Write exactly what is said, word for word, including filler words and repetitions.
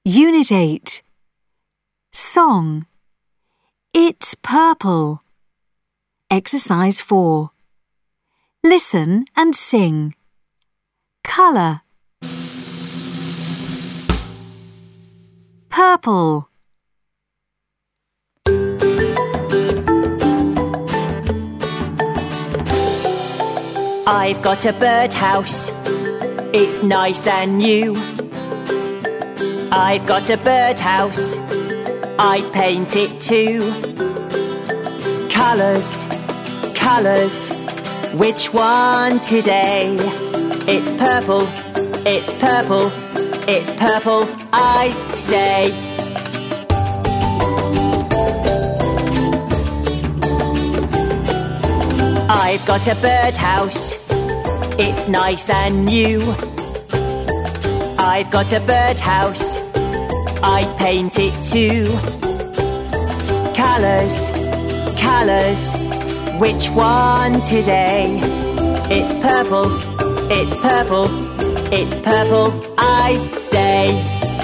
Unit eight. Song. It's purple. Exercise four. Listen and sing. Colour. Purple. I've got a birdhouse, it's nice and new. I've got a birdhouse, I paint it too. Colours, colours, which one today? It's purple, it's purple, it's purple, I say. I've got a birdhouse, it's nice and new. I've got a birdhouse, I paint it too. Colours, colours, which one today? It's purple, it's purple, it's purple, I say.